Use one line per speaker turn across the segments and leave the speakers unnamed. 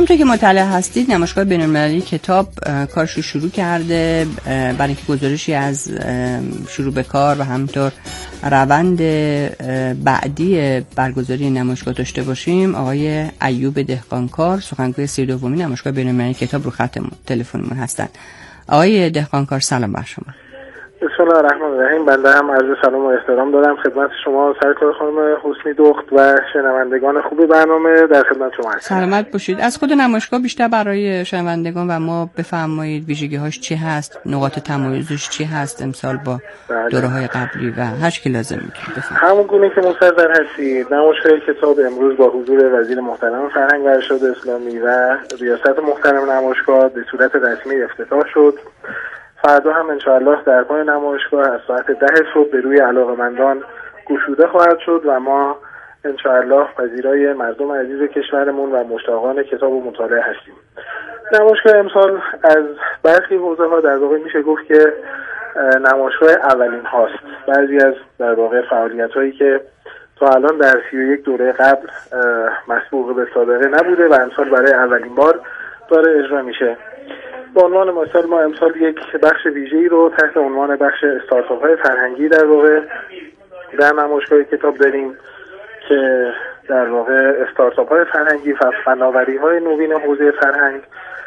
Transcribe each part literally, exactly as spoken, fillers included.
همونطور که مطلع هستید نمایشگاه بین‌المللی کتاب کارش رو شروع کرده. برای اینکه گزارشی از شروع به کار و همینطور روند بعدی برگزاری نمایشگاه داشته باشیم، آقای ایوب دهقانکار سخنگوی سی و دومین نمایشگاه بین‌المللی کتاب رو خط تلفنمون هستند. آقای دهقانکار سلام بر شما.
بسم الله الرحمن الرحیم. بنده هم عرض سلام و احترام دارم خدمت شما سرکار خانم حسنی دخت و شنوندگان خوب برنامه. در خدمت شما هستم.
سلامت باشید. از خود نمایشگاه بیشتر برای شنوندگان و ما بفرمایید ویژگی‌هاش چی هست، نقاط تمایزش چی هست امسال با دوره‌های قبلی و هر چی لازم می‌کنید بفرمایید.
همون گونه که مستحضر هستید، نمایشگاه کتاب امروز با حضور وزیر محترم فرهنگ و ارشاد اسلامی و ریاست محترم نمایشگاه به صورت رسمی افتتاح شد. فردا هم انشاءالله در پای نمایشگاه از ساعت ده صبح به روی علاقه‌مندان گشوده خواهد شد و ما انشاءالله پذیرای مردم عزیز کشورمون و مشتاقان کتاب و مطالعه هستیم. نمایشگاه امسال از برخی حوزه‌ها در واقع میشه گفت که نمایشگاه اولین هاست. بعضی از در واقع فعالیت‌هایی که تا الان در سی و یک دوره قبل مسبوق به سابقه نبوده و امسال برای اولین بار داره اجرا میشه. به عنوان مثال ما امسال یک بخش ویژه‌ای رو تحت عنوان بخش استارتاپ‌های فرهنگی در واقع در نمایشگاه کتاب داریم که در واقع استارتاپ‌های فرهنگی و فناوری‌های نوین حوزه فرهنگ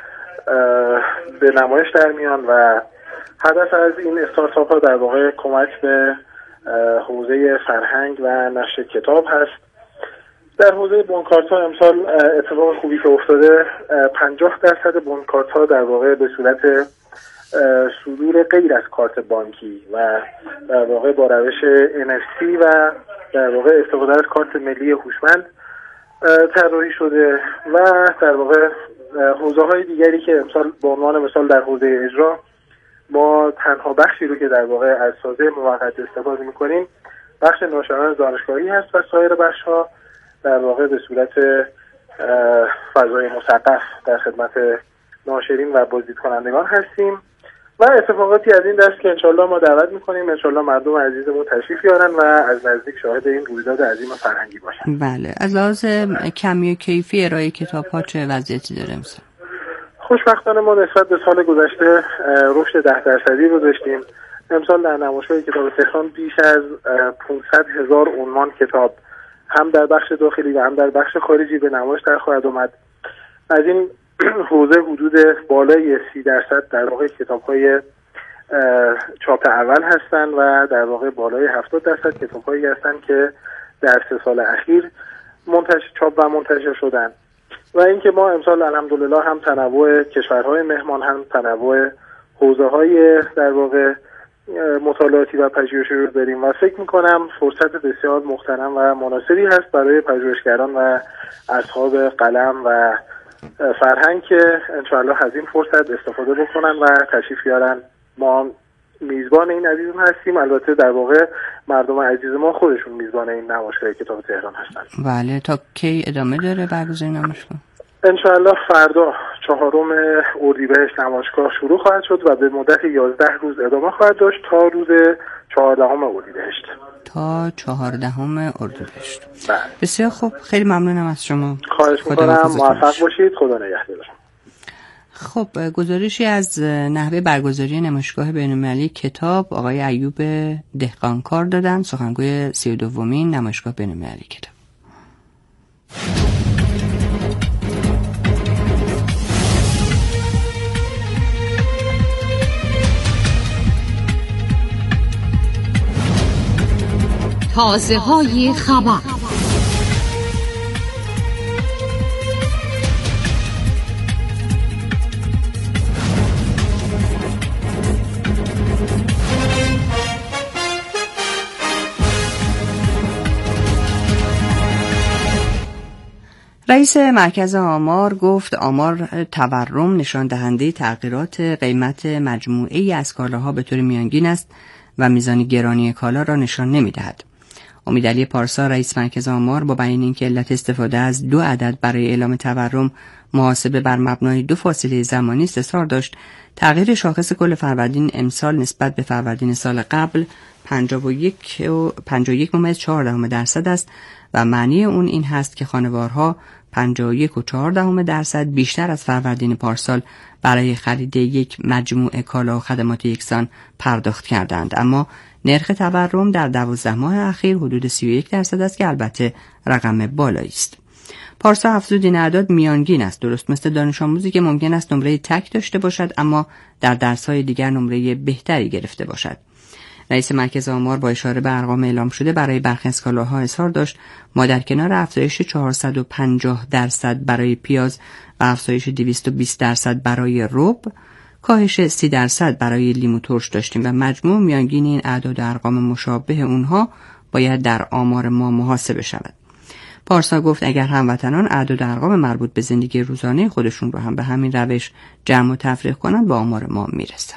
به نمایش در میان و هدف از این استارتاپ‌ها در واقع کمک به حوزه فرهنگ و نشر کتاب هست. در حوزه بونکارت‌ها امسال اتفاق خوبی که افتاده، پنجاه درصد بونکارت‌ها در واقع به صورت صدور غیر از کارت بانکی و در واقع با روش ان اف تی و در واقع استفاده از کارت ملی هوشمند طراحی شده و در واقع حوزه‌های دیگری که امسال به عنوان مثال در حوزه اجرا ما تنها بخشی رو که در واقع از سازه موقت استفاده می‌کنیم بخش ناشران دانشگاهی هست و سایر بخش‌ها در واقع به صورت فضای مثقف در خدمت ناشرین و بازدید کنندگان هستیم و اتفاقاتی از این دست که انشالله ما دعوت میکنیم انشالله مردم عزیزمون تشریف بیارن و از نزدیک شاهد این رویداد عظیم فرهنگی باشن.
بله، از لحاظ کمی و کیفی ارائه کتاب ها چه وضعیتی داره امسال؟
خوشبختانه ما نسبت به سال گذشته رشد ده درصدی رو داشتیم. امسال در نمایشگاه کتاب تهران بیش از پانصد هزار عنوان کتاب هم در بخش داخلی و هم در بخش خارجی به نمایش در خواهد اومد. از این حوزه حدود بالای سی درصد در واقع کتاب‌های چاپ اول هستن و در واقع بالای هفتاد درصد کتاب‌هایی هستن که در سه سال اخیر منتشر چاپ و منتشر شدن و اینکه ما امسال الحمدلله هم تنوع کشورهای مهمان هم تنوع حوزه‌های در واقع مطالعاتی و پژوهشی رو داریم و فکر میکنم فرصت بسیار محترم و مناسبی هست برای پژوهشگران و اصحاب قلم و فرهنگ که انشاءالله از این فرصت استفاده بکنن و تشریف بیارن. ما میزبان این عزیزم هستیم، البته در واقع مردم عزیز ما خودشون میزبان این نمایشگاه کتاب تهران هستن.
بله، تا کی ادامه داره برگزاری نمایشگاه؟
انشاءالله فردا چهارم اردیبهشت نمایشگاه شروع خواهد شد و به مدت یازده روز ادامه خواهد داشت تا روز چهاردهم اردیبهشت.
تا چهاردهم اردیبهشت.
بله.
بسیار خوب، خیلی ممنونم از شما.
خواهش می‌کنم، موفق باشید. خدا نگهدارتون.
خب، گزارشی از نحوه برگزاری نمایشگاه بین‌المللی کتاب آقای ایوب دهقانکار دادن، سخنگوی سی و دومین نمایشگاه بین‌المللی کتاب.
تازه های خبر.
رئیس مرکز آمار گفت آمار تورم نشان دهنده تغییرات قیمت مجموعه‌ای از کالاها به طور میانگین است و میزان گرانی کالا را نشان نمی‌دهد. امیدعلی پارسا رئیس مرکز آمار با بیان اینکه علت استفاده از دو عدد برای اعلام تورم محاسبه بر مبنای دو فاصله زمانی است اصرار داشت. تغییر شاخص کل فروردین امسال نسبت به فروردین سال قبل پنجاه و یک ممیز چهار دهم درصد است و معنی اون این هست که خانوارها پنجاه و یک و چهار دهم درصد بیشتر از فروردین پارسال برای خرید یک مجموعه کالا و خدمات یکسان پرداخت کردند، اما نرخ تورم در دوازده ماه اخیر حدود سی و یک درصد است که البته رقم بالایی است. پارسا افزود این اعداد میانگین است، درست مثل دانش آموزی که ممکن است نمره تک داشته باشد اما در درس‌های دیگر نمره بهتری گرفته باشد. رئیس مرکز آمار با اشاره به ارقام اعلام شده برای برخی از کالاها اظهار داشت ما در کنار افزایش چهارصد و پنجاه درصد برای پیاز و افزایش دویست و بیست درصد برای رب، کاهش سی درصد برای لیمو ترش داشتیم و مجموع میانگین این اعداد و ارقام مشابه اونها باید در آمار ما محاسبه شود. پارسا گفت اگر هموطنان اعداد و ارقام مربوط به زندگی روزانه خودشون رو هم به همین روش جمع و تفریق کنند با آمار ما میرسن.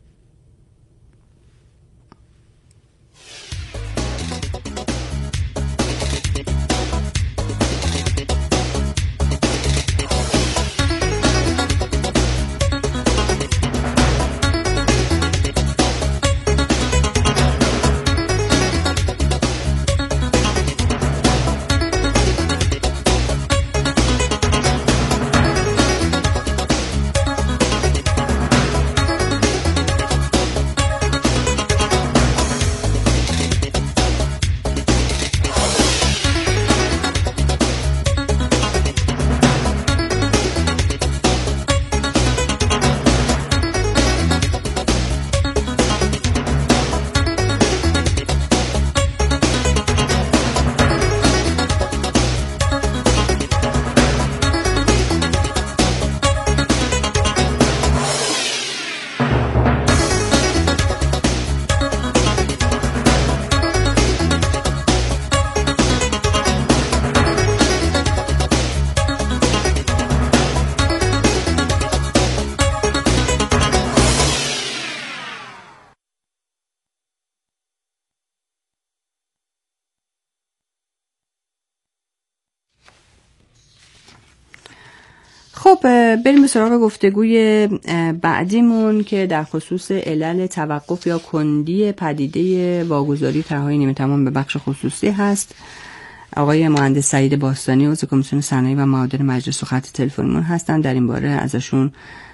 خب بریم به سراغ گفتگوی بعدیمون که در خصوص علل توقف یا کندی پدیده واگذاری طرح‌های نیمه تمام به بخش خصوصی هست. آقای مهندس سعید باستانی عضو کمیسیون صنایع و معادن مجلس و خط تلفنمون هستن. در این باره ازشون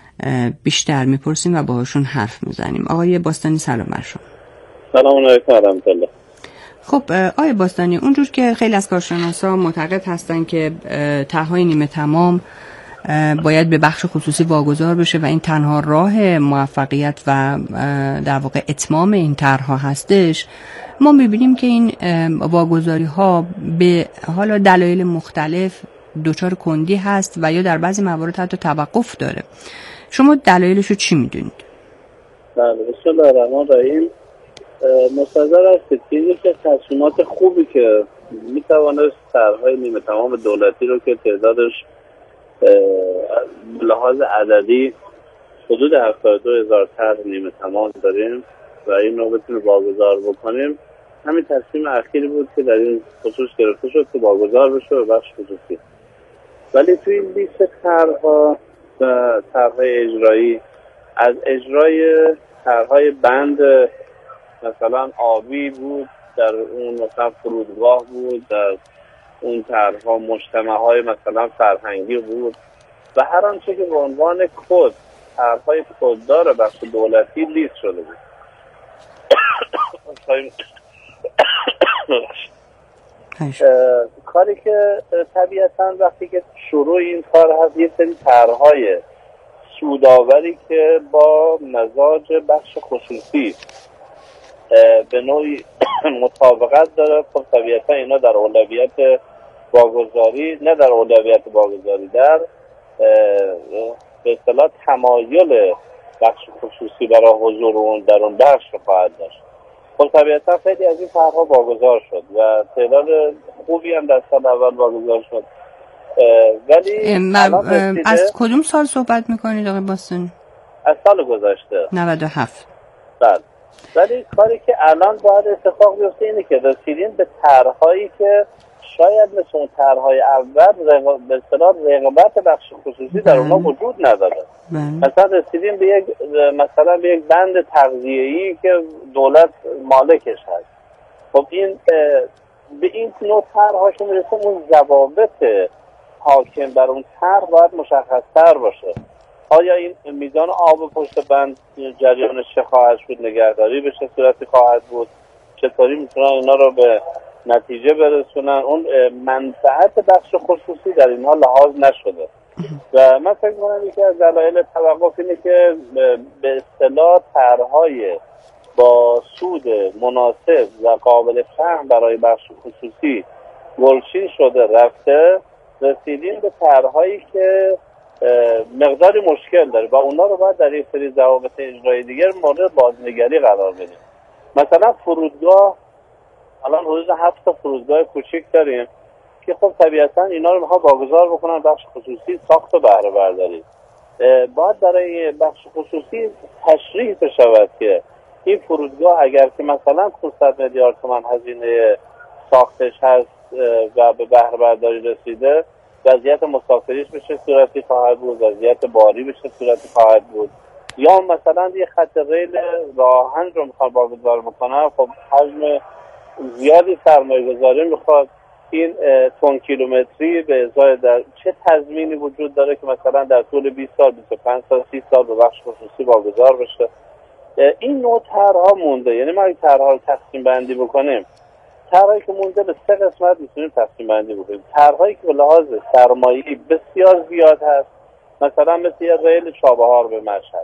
بیشتر میپرسیم و باهاشون حرف میزنیم. آقای باستانی سلام بر شما.
سلام علیکم و رحمت الله.
خب آقای باستانی، اونجور که خیلی از کارشناسا معتقد هستن که طرح‌های نیمه تمام باید به بخش خصوصی واگذار بشه و این تنها راه موفقیت و در واقع اتمام این طرح‌ها هستش، ما می‌بینیم که این واگذاری ها به حالا دلایل مختلف دچار کندی هست و یا در بعضی موارد حتی توقف داره. شما دلایلشو چی می‌دونید؟
بله، بسم الله الرحمن الرحیم. مستحضر است که که تصمیمات خوبی که می‌توانست طرح‌های نیمه تمام دولتی رو که تعدادش لحاظ عددی حدود هفتاد و دو هزار طرح نیمه تمام داریم و این رو بتونیم واگذار بکنیم، همین تصمیم اخیری بود که در این خصوص گرفته شد که واگذار بشه به بخش خصوصی. ولی توی این لیست طرح‌ها و طرح‌های اجرایی، از اجرای طرح‌های بند مثلا آبی بود، در اون مثلا فرودگاه بود، در اون طرح‌ها مجتمع‌های مثلا فرهنگی بود و هر آنچه که به عنوان کد طرح‌های کددار بخش دولتی لیست شده بود. کاری که طبیعتاً وقتی که شروع این کار هست، یه سری طرح‌های سودآوری که با مزاج بخش خصوصی به نوعی مطابقت داره، خب طبیعتا اینا در اولویت واگذاری، نه در اولویت واگذاری، در به اصطلاح تمایل بخش خصوصی برای حضور اون در اون بخش خواهد داشت. خب طبیعتا خیلی از این طرح‌ها واگذار شد و تعداد خوبی هم در سال اول واگذار شد. ولی
م- از کدوم سال صحبت میکنید آقای باستانی؟
از سال گذشته
نود و هفت.
بله. ولی کاری که الان باید اتفاق بیفته اینه که رسیدیم به طرح‌هایی که شاید مثل اون طرح‌های اول رق... به اصطلاح رقابت بخش خصوصی در اونها وجود نداره. مثلا رسیدیم به یک مثلا به یک بند تغذیه‌ای که دولت مالکش هست. خب این به این نوع طرح‌ها که میرسه اون ضوابط حاکم بر اون طرح باید مشخص‌تر باشه. آیا این میزان آب پشت بند جریانش چه خواهد شد، نگهداری به چه صورتی خواهد بود، چطوری میتونن اینا رو به نتیجه برسونن. اون منفعت بخش خصوصی در اینها لحاظ نشده و من فکر می‌کنم یکی از دلایل توقف اینه که به اصطلاح طرح‌های با سود مناسب و قابل فهم برای بخش خصوصی گلچین شده رفته، رسیدیم به طرح‌هایی که مقداری مشکل داره و اونا رو باید در یک سری ضوابط اجرایی دیگر مورد بازنگری قرار بدیم. مثلا فرودگاه، الان حدود هفت تا فرودگاه کوچیک داریم که خب طبیعتا اینا رو میخوان واگذار بکنن بخش خصوصی ساخت و بهره برداری. باید برای بخش خصوصی تشریح بشود که این فرودگاه اگر که مثلا پانصد میلیارد تومان هزینه ساختش هست و به بهره برداری رسیده، وضعیت مسافریش به چه صورتی خواهد بود، وضعیت باری به چه صورتی خواهد بود. یا مثلا یه خط ریل راهن رو میخواد واگذار بکنن، خب حجم زیادی سرمایه گذاری میخواد. این تن کیلومتری به ازای در چه تضمینی وجود داره که مثلا در طول بیست سال، بیست و پنج سال، سی سال به بخش خصوصی واگذار بشه. این نوع طرح‌ها مونده. یعنی ما این طرح‌ها رو تقسیم بندی بکنیم، طرحی که مونده به سه قسمت میتونیم تقسیم بندی بکنیم. طرحی که به لحاظ سرمایه‌ای بسیار زیاد هست، مثلا مثل یه ریل چابهار به مشهد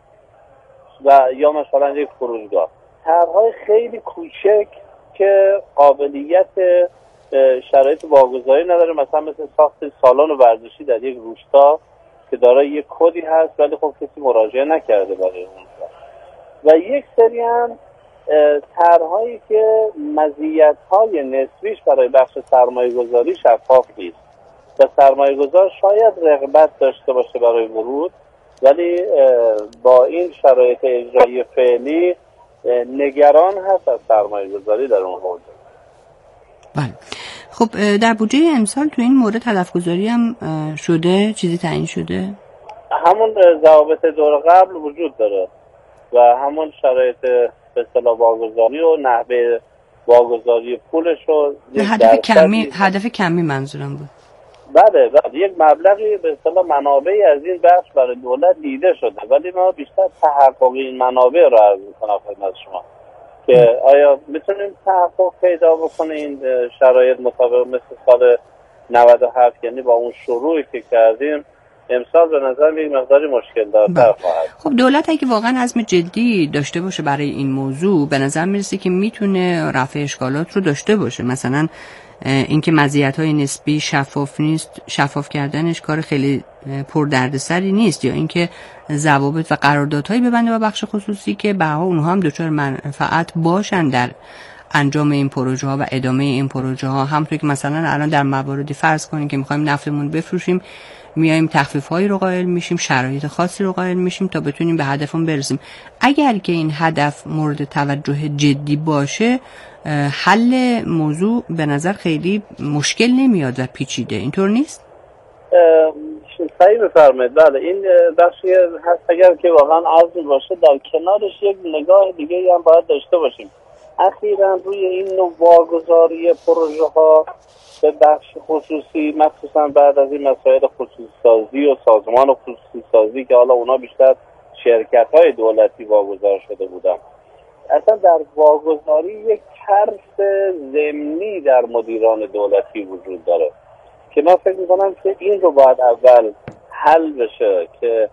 و یا مثلا یک فرودگاه. طرح‌های خیلی کوچک که قابلیت شرایط واگذاری نداره، مثلا مثل ساخت سالن ورزشی در یک روستا که دارای یک کدی هست ولی خب کسی مراجعه نکرده برای اون. و یک سری هم طرح‌هایی که مزیت‌های نسبیش برای بخش سرمایه‌گذاری شفاف نیست و سرمایه‌گذار شاید رغبت داشته باشه برای ورود، ولی با این شرایط اجرایی فعلی نگران هست از سرمایه‌گذاری در اون حوزه.
بله. خب در بودجه امسال تو این مورد هدف‌گذاری هم شده، چیزی تعیین شده؟
همون ضوابط دور قبل وجود داره و همون شرایط به اصطلاح واگذاری و نحوه واگذاری پولش رو
هدف کمی هدف کمی منظورم بود.
بله بله یک مبلغی به اصطلاح منابعی از این بخش برای دولت دیده شده، ولی ما بیشتر تحقق این منابع رو عرض می‌کنم خدمت شما که آیا میتونیم تحقق پیدا بکنه این شرایط مطابق مثل سال نود و هفت، یعنی با اون شروعی که کردیم امسال به نظر یک مقداری مشکل دارتر خواهد.
خب دولت اگه واقعا عزم جدی داشته باشه برای این موضوع، به نظر میرسه که میتونه رفع اشکالات رو داشته باشه. مثلا اینکه مزیت‌های نسبی شفاف نیست، شفاف کردنش کار خیلی پر دردسری نیست، یا اینکه ضوابط و قراردادهایی ببنده با بخش خصوصی که بها اونها هم دچار منفعت باشن در انجام این پروژه ها و ادامه این پروژه ها. همونطور که مثلا الان در مواردی فرض کنیم که می‌خوایم نفتمون بفروشیم، میایم تخفیف‌هایی رو قائل میشیم، شرایط خاصی رو قائل میشیم تا بتونیم به هدفمون برسیم. اگر که این هدف مورد توجه جدی باشه، حل موضوع به نظر خیلی مشکل نمیاد و پیچیده. اینطور نیست؟
صحیح بفرمایید. بله این بخشی هست اگر که واقعا عزم باشه، در کنارش یک نگاه دیگه هم باید داشته باشیم. اخیراً روی این نوع واگذاری پروژه ها به بخش خصوصی، مخصوصا بعد از این مسائل خصوصی سازی و سازمان خصوصی سازی که حالا اونا بیشتر شرکت های دولتی واگذار شده بودن، اصلا در واگذاری یک ترس ضمنی در مدیران دولتی وجود داره که من فکر میکنم که این رو باید اول حل بشه که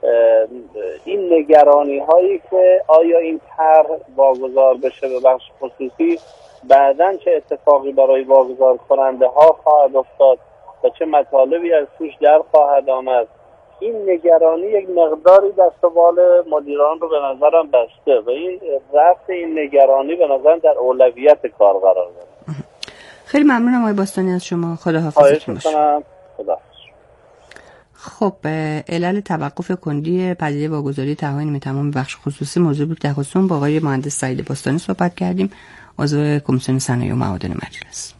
این نگرانی هایی که آیا این طرح واگذار بشه به بخش خصوصی بعداً چه اتفاقی برای واگذار کننده ها خواهد افتاد و چه مطالبی از توش در خواهد آمد. این نگرانی یک مقداری دست و بال مدیران رو به نظرم بسته و این رفع این نگرانی به نظرم در اولویت کار قرار داره.
خیلی ممنونم آقای باستانی از شما. خداحافظتون باشه.
خدا.
خب علل توقف کندی پدیده واگذاری طرح‌های نیمه تمام بخش خصوصی موضوع بود که در خصوص با آقای مهندس سعید باستانی صحبت کردیم، عضو کمیسیون صنایع و معادن مجلس.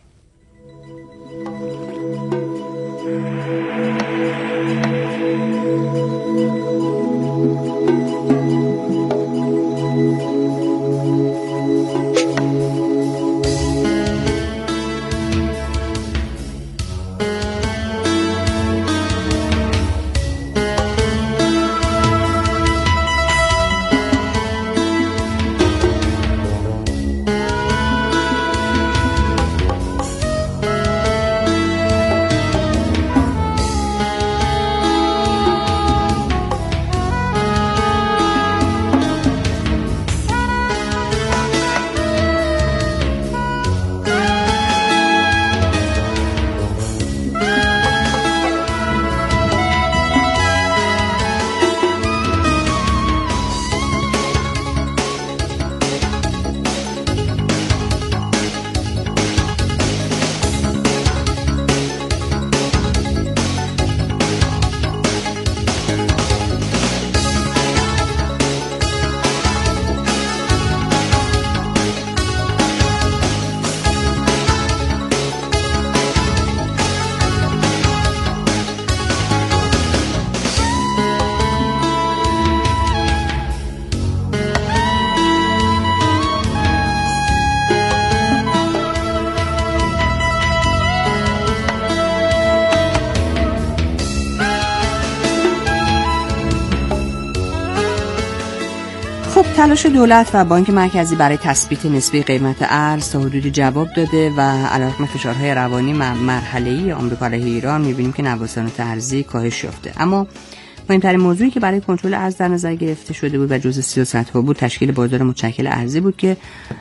تلاش دولت و بانک مرکزی برای تثبیت نسبی قیمت ارز تا حدودی جواب داده و علیرغم فشارهای روانی مرحله‌ای آمریکا علیه ایران می‌بینیم که نوسانات ارزی کاهش یافته. اما مهمترین موضوعی که برای کنترل ارز در نظر گرفته شده بود و جزء سیاست‌ها بود تشکیل بازار متشکل ارزی بود که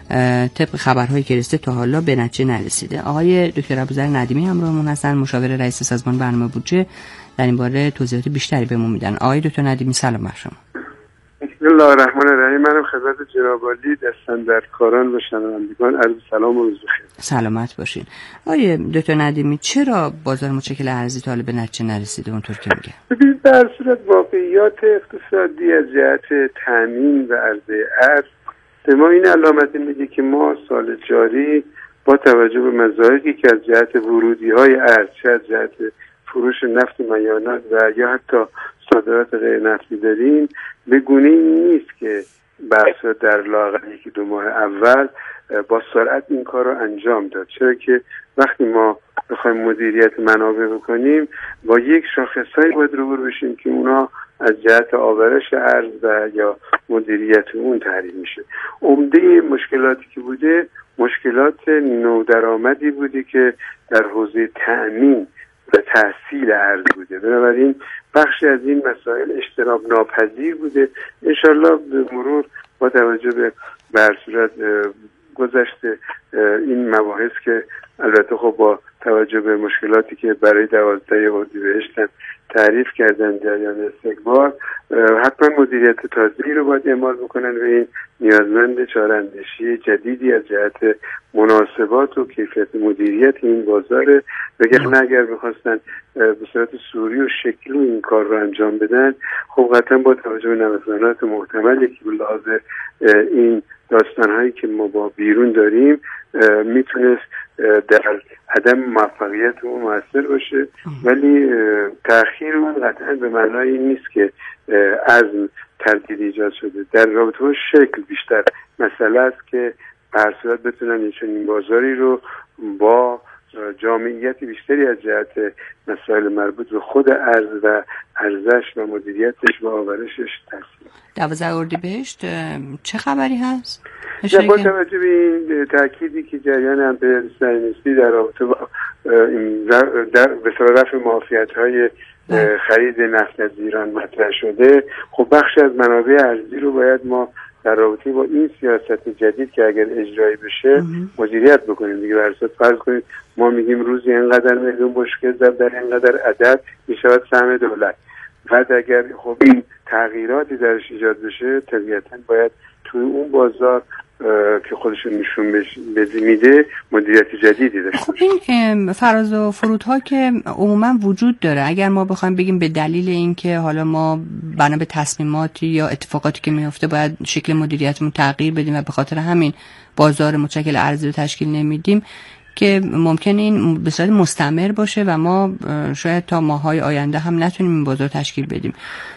طبق خبرهایی که رسیده تا حالا به نتیجه نرسیده. آقای دکتر ابوذر ندیمی همراهمون هستن، مشاور رئیس سازمان برنامه بودجه، در این باره توضیحات بیشتری بهمون میدن. آقای دکتر ندیمی سلام بر شما.
بسم الله الرحمن الرحیم. منم خدمت جناب عالی دستاندرکاران و شنوندگان عرض سلام و روز بخیر.
سلامت باشین. آقای دکتر ندیمی چرا بازار متشکل ارزی تا حالا به نتیجه نرسیده اونطور که میگه؟
ببینید در صورت واقعیات اقتصادی از جهت تامین و عرضه ارز به ما این علامت میده که ما سال جاری با توجه به مزایایی که از جهت ورودی‌های ارز، چه از جهت فروش نفت میانات و یا حتی صادرات غیر نفتی داریم، به گونه‌ای نیست که بحث در لااقل یکی دو ماه اول با سرعت این کار رو انجام داد. چرا که وقتی ما بخوایم مدیریت منابع بکنیم با یک شاخصایی باید روبرو بشیم که اونا از جهت آورش ارز و یا مدیریت اون تعریف میشه. عمده مشکلاتی که بوده مشکلات نودرآمدی بوده که در حوزه تأمین و تحصیل ارز بوده. بنابراین بخشی از این مسائل اجتناب ناپذیر بوده. انشالله به مرور با توجه به بر صورت گذشت این مباحث که البته خب با توجه به مشکلاتی که برای دوازده اردیبهشت تعریف کردن جریان استکبار، حتما مدیریت تازه‌ای رو باید اعمال بکنن و این نیازمند چاره‌اندیشی جدیدی از جهت مناسبات و کیفیت مدیریت این بازاره. وگرنه اگر می‌خواستن به صورت سوری و شکلی این کار رو انجام بدن، خب قطعا با توجه به نوسانات محتملی که به لحاظ این داستان‌هایی که ما با بیرون داریم میتونست در عدم موفقیت اون مؤثر باشه. ولی تأخیر اون قطعا به معنای این نیست که عزم تردید ایجاد شده. در رابطه با شکل بیشتر مسئله است که به هر صورت بتونن این بازاری رو با جامعیت بیشتری از جهت مسائل مربوط به خود ارز و ارزش و مدیریتش و آورشش تحصیل.
دوازده اردیبهشت چه خبری هست؟
با توجه به این تأکیدی که جریان امپریالیسم صهیونیستی در رابطه با به سبب رفع معافیت‌های خرید نفت از ایران مطرح شده، خب بخش از منابع ارزی رو باید ما در رابطه با این سیاست جدید که اگر اجرایی بشه مدیریت بکنیم. دیگه بر اساس فرض کنید ما میگیم روزی اینقدر میلیون بشکه ضرب در اینقدر عدد میشود سهم دولت. بعد اگر خب این تغییراتی درش ایجاد بشه طبیعتاً باید توی اون بازار که خودشون نشون میده مدیریت جدیدی داشته.
خب این فراز و فرودها که عموما وجود داره، اگر ما بخوایم بگیم به دلیل اینکه حالا ما بنا به تصمیماتی یا اتفاقاتی که میفته باید شکل مدیریتمون تغییر بدیم و به خاطر همین بازار متشکل ارزی رو تشکیل نمیدیم، که ممکنه این به صورت مستمر باشه و ما شاید تا ماهای آینده هم نتونیم این بازار تشکیل بدیم.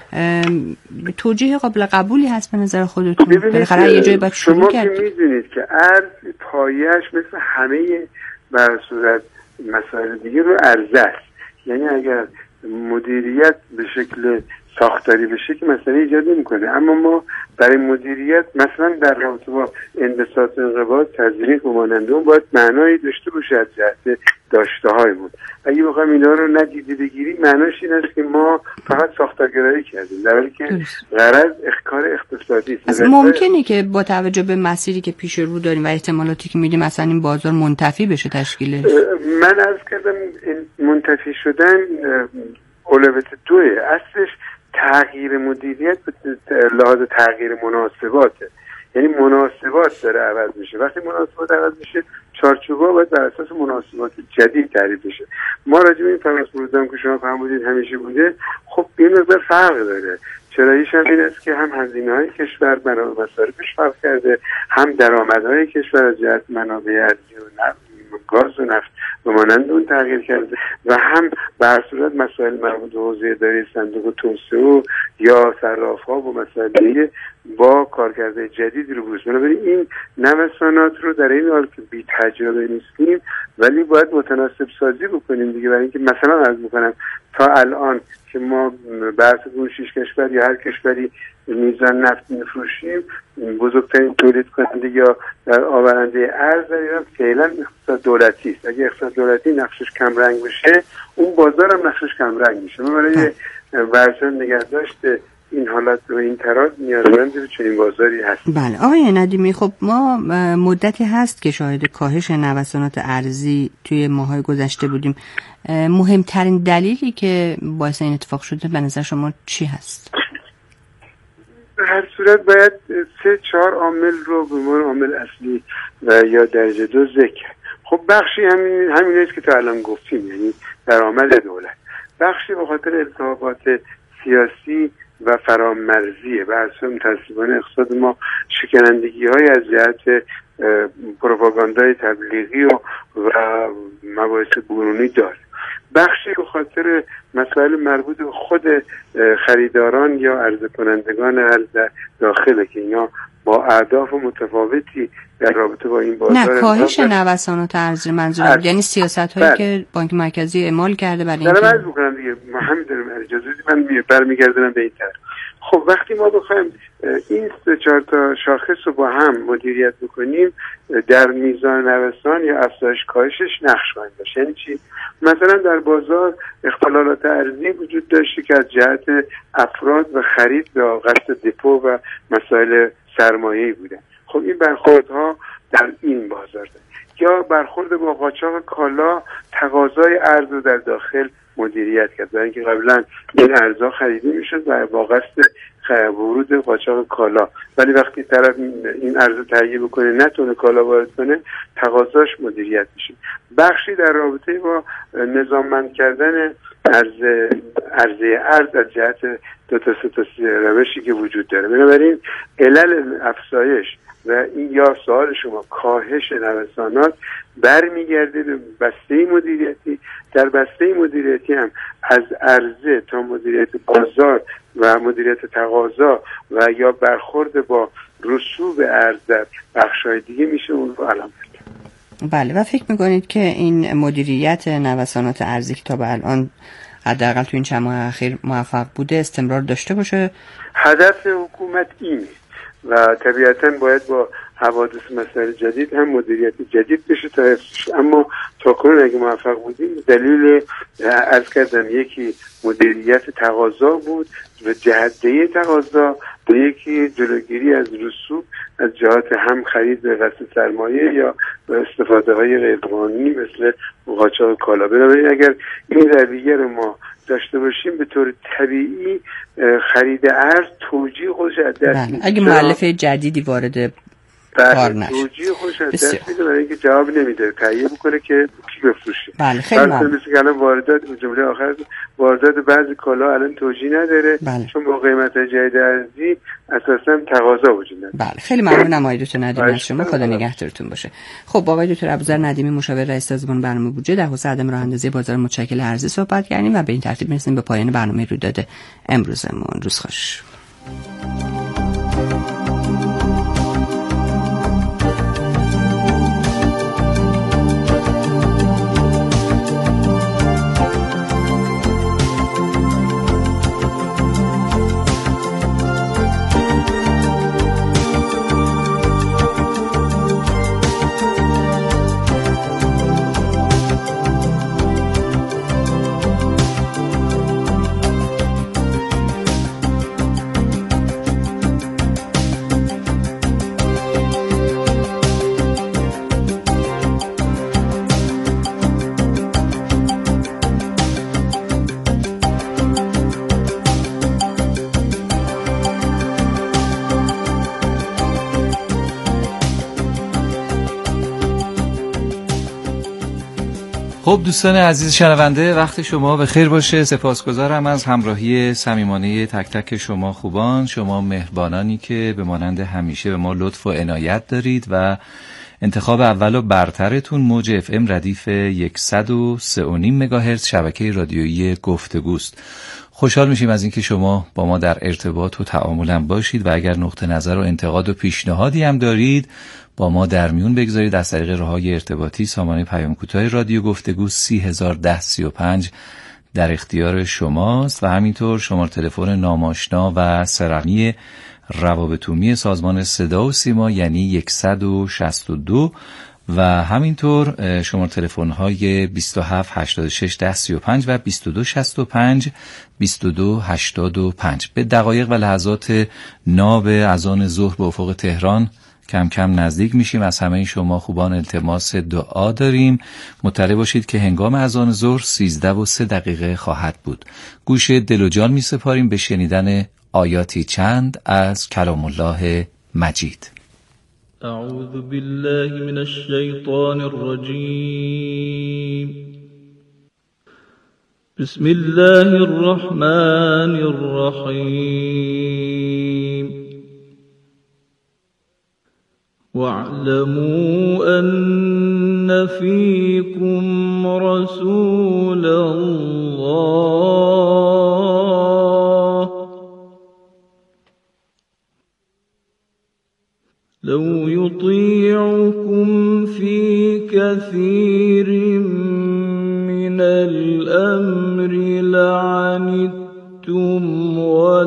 توجیه قابل قبولی هست به نظر خودتون؟ بالاخره یه جایی باید شروع کرد.
شما که میدونید که ارز پایه‌اش مثل همه بر صورت مسائل دیگه رو ارزه است. یعنی اگر مدیریت به شکل ساختاری بشه که مسئله ایجاد نمی‌کنه، اما ما برای مدیریت مثلا در رابطه با انبساط انقباض تزریق و مانند اون باید معنایی داشته باشه از جهت داشته‌های بود. اگه بخوایم اینا رو ندیده بگیریم معناش این است که ما فقط ساختارگرایی کردیم، در حالی که غرض کار اقتصادی است.
ممکنه که با توجه به مسیری که پیش رو داریم و احتمالاتی که میدیم مثلا این بازار منتفی بشه تشکیلش.
من عرض کردم منتفی شدن اولویت دوه، اصلش تغییر مدیریت به لحاظ تغییر مناسباته. یعنی مناسبات داره عوض میشه. وقتی مناسبات عوض میشه چارچوبا باید بر اساس مناسبات جدید تعریف بشه. ما راجع به این فراز فرودام که شما فهمیدید همیشه بوده، خب این مقدار فرق داره. چراییش هم این است که هم هزینه‌های کشور منابع مصارفش فرق کرده، هم درآمدهای کشور از جهت منابع ارزی و نفت گاز و نفت و مانند اون تغییر کرده و هم به هر صورت مسائل مربوط به حوزه اداره صندوق توسعه و یا صراف‌ها و مسائل با کارکردهای جدید رو بروز. بنابراین این نوسانات رو در این حال که بی تجربه نیستیم ولی باید متناسب سازی بکنیم دیگه. برای اینکه مثلا عرض می‌کنم تا الان که ما بحث اون شش کشور یا هر کشوری میزان نفت میفروشیم، بزرگترین تولید کننده یا در آورنده ارز در ایران فعلا اقتصاد دولتی است. اگه اقتصاد دولتی نقشش کم رنگ بشه، اون بازار هم نقشش کم رنگ میشه. ما برای ورشن نگهداشت این حالت و این تراز نیازمند به چنین بازاری هست.
بله آقای ندیمی، خب ما مدتی هست که شاهد کاهش نوسانات ارزی توی ماهای گذشته بودیم. مهمترین دلیلی که باعث این اتفاق شده به نظر شما چی هست؟
به هر صورت باید سه چهار عامل رو به عنوان عامل اصلی و یا درجه دو ذکر. خب بخشی همین همین است که تا الان گفتیم، یعنی درآمد دولت. بخشی به خاطر التهابات سیاسی و فرامرزیه. به اصلا متاسفانه اقتصاد ما شکنندگی های از جهت پروپاگاندای تبلیغی و, و مباحث برونی داره. بخشی به خاطر مسائل مربوط به خود خریداران یا عرضه کنندگان ارز داخله که اینا با اهداف متفاوتی در رابطه با این بازار.
نه کاهش نوسانات ارزی منظورم یعنی سیاست هایی بله. که بانک مرکزی اعمال کرده برای اینکه
دارم عرض می‌کنم دیگه، ما همین داریم اجازه بدید من برمیگردونم به این طرف. خب وقتی ما بخوایم این سه چهار تا شاخص رو با هم مدیریت بکنیم در میزان نوسان یا افزایش کاهشش نقش خواهیم داشت. یعنی چی؟ مثلا در بازار اختلالات ارزی وجود داشته که از جهت افراد و خرید یا قصد دپو و مسائل سرمایه‌ای بودن. خب این برخوردها در این بازار دارد. یا برخورد با قاچاق کالا تقاضای ارز رو در داخل مدیریت کرد، برای اینکه قبلا این ارزها خریده میشد و با قصد ورود قاچاق کالا، ولی وقتی طرف این ارز تهیه بکنه نتونه کالا وارد کنه تقاضاش مدیریت میشه. بخشی در رابطه با نظاممند کردن عرضه عرضه ارز از جهت دو تا سه تا روشی که وجود داره. بنابراین علل افزایش و این یا سوال شما کاهش نوسانات برمیگرده به بسته مدیریتی. در بسته مدیریتی هم از عرضه تا مدیریت بازار و مدیریت تقاضا و یا برخورد با رسوب ارز در بخش‌های دیگه میشه اون رو علامت.
بله و فکر میکنید که این مدیریت نوسانات ارزی که تا به الان حداقل تو این چند ماه اخیر موفق بوده استمرار داشته باشه؟
هدف حکومت اینه و طبیعتاً باید با حوادث مسائل جدید هم مدیریت جدید بشه تا حفظش. اما تا کنون اگه موفق بودیم دلیل عرض کردم یکی مدیریت تقاضا بود و جهته تقاضا و یکی جلوگیری از رسوب از جهات هم خرید به قصد سرمایه یا استفاده های غیرقانونی مثل قاچاق کالا. بنابراین اگر این رویه رو ما داشته باشیم به طور طبیعی خرید ارز توجیه خودش از دست میده.
اگه مؤلفه جدیدی وارد کار نشه
توجیه خودش از دست میده برای اینکه جواب نمیده تهیه بکنه که کی بفروشه.
بله خیلی ممنون.
مثل که الان واردات جمله آخر واردات بعضی کالا الان توجیه نداره
بله. چون
با قیمت جدید ارزی اساسا تقاضا وجود نداره.
بله خیلی ممنونم آقای دکتر ندیمی از شما، خدا نگهدارتون باشه. خب آقای دکتر ابوذر ندیمی مشاور رئیس سازمان برنامه بودجه در حوزه عدم راه‌اندازی بازار متشکل ارزی صحبت کردیم و به این ترتیب میرسیم به پایان برنامه رویداد امروزمون. روز خوش.
خب دوستان عزیز شنونده وقت شما بخیر باشه. سپاسگزارم از همراهی صمیمانه تک تک شما خوبان، شما مهربانانی که به مانند همیشه به ما لطف و عنایت دارید و انتخاب اول و برترتون موج اف ام ردیف صد و سه و نیم مگاهرتز شبکه رادیویی گفتگوست. خوشحال میشیم از اینکه شما با ما در ارتباط و تعامل هم باشید و اگر نقطه نظر و انتقاد و پیشنهادی هم دارید با ما در میون بگذارید از طریق راه‌های ارتباطی. سامانه پیام کوتاه رادیو گفتگو سی هزار و ده سی و پنج در اختیار شماست و همینطور شماره تلفن ناماشنا و سرمی روابط عمومی سازمان صدا و سیما یعنی صد و شصت و دو و همینطور شماره تلفن های بیست و هفت هشتاد و شش ده سی و پنج و بیست و دو شصت و پنج بیست و دو هشتاد و پنج. به دقایق و لحظات ناب اذان ظهر به افق تهران کم کم نزدیک میشیم. از همه شما خوبان التماس دعا داریم. مطلع باشید که هنگام اذان ظهر سیزده و سه دقیقه خواهد بود. گوش دل و جان میسپاریم به شنیدن آیاتی چند از کلام الله مجید.
اعوذ بالله من الشیطان الرجیم. بسم الله الرحمن الرحیم. واعلموا أن فيكم رسول الله لو يطيعكم في كثير من الأمر لعنتم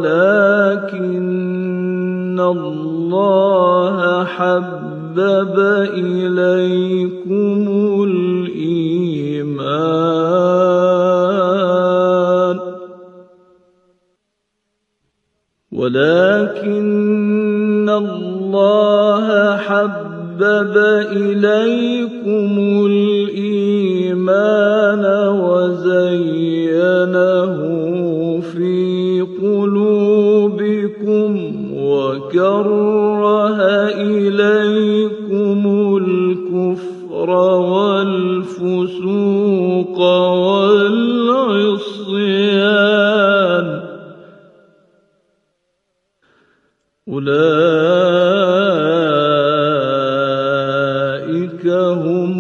ولكن الله حبب إليكم الإيمان ولكن الله حبب إليكم الإيمان وزينه في قلوبكم وكره إليكم الكفر والفسوق والعصيان أولئك هم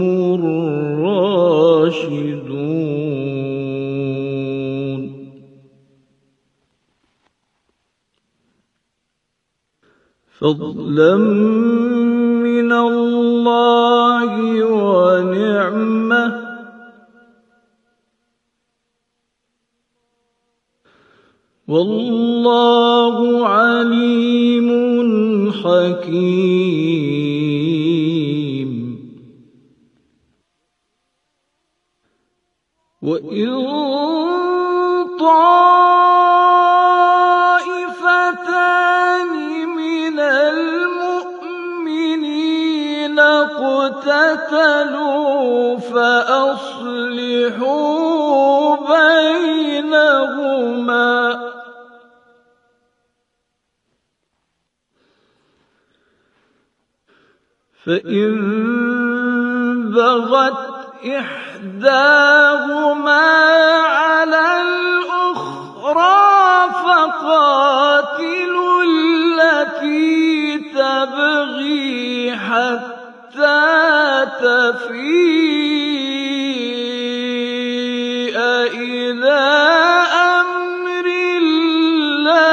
الراشدون. فضلا من الله ونعمة والله عليم حكيم. وإن طائفتان من المؤمنين اقتتلوا فأصلحوا بينهما فإن بغت إحداهما على الأخرى فقاتلوا